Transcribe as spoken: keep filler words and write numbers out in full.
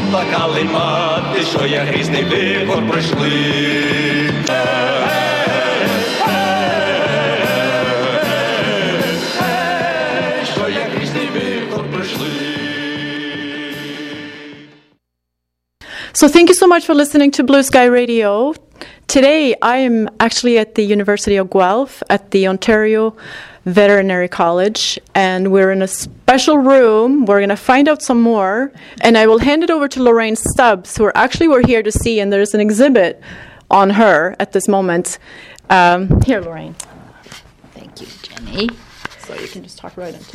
плакали мати, що я грізний вихор пройшли. Що я грізний вихор пройшли. So thank you so much for listening to Blue Sky Radio. Today I am actually at the University of Guelph at the Ontario Veterinary College, and we're in a special room. We're going to find out some more, and I will hand it over to Lorraine Stubbs, who are actually we're here to see, and there's an exhibit on her at this moment. Um, here, Lorraine. Thank you, Jenny. So you can just talk right into